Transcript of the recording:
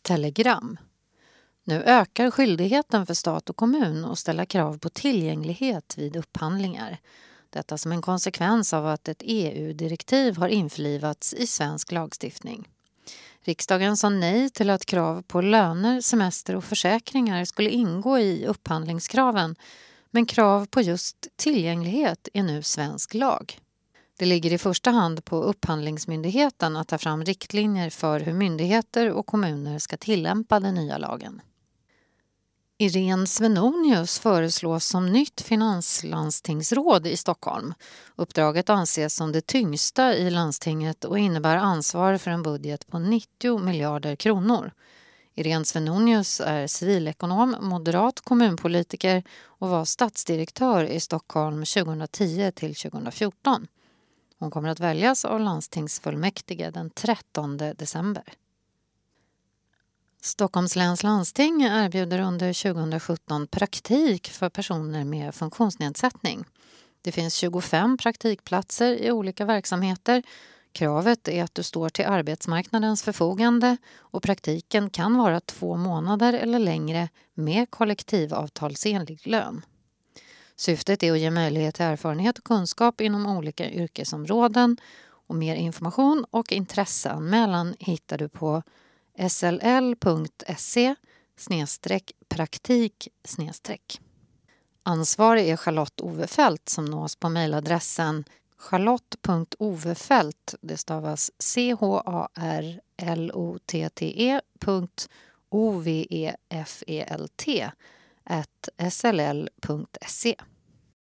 Telegram. Nu ökar skyldigheten för stat och kommun att ställa krav på tillgänglighet vid upphandlingar. Detta som en konsekvens av att ett EU-direktiv har införlivats i svensk lagstiftning. Riksdagen sa nej till att krav på löner, semester och försäkringar skulle ingå i upphandlingskraven, men krav på just tillgänglighet är nu svensk lag. Det ligger i första hand på Upphandlingsmyndigheten att ta fram riktlinjer för hur myndigheter och kommuner ska tillämpa den nya lagen. Irene Svenonius föreslås som nytt finanslandstingsråd i Stockholm. Uppdraget anses som det tyngsta i landstinget och innebär ansvar för en budget på 90 miljarder kronor. Irene Svenonius är civilekonom, moderat kommunpolitiker och var stadsdirektör i Stockholm 2010 till 2014. Hon kommer att väljas av landstingsfullmäktige den 13 december. Stockholms läns landsting erbjuder under 2017 praktik för personer med funktionsnedsättning. Det finns 25 praktikplatser i olika verksamheter. Kravet är att du står till arbetsmarknadens förfogande och praktiken kan vara 2 månader eller längre med kollektivavtalsenlig lön. Syftet är att ge möjlighet till erfarenhet och kunskap inom olika yrkesområden och mer information och intresseanmälan hittar du på sll.se/praktik-. Ansvarig är Charlotte Ovefelt som nås på mejladressen charlotte.ovefelt, det stavas charlotte.ovefelt @sll.se.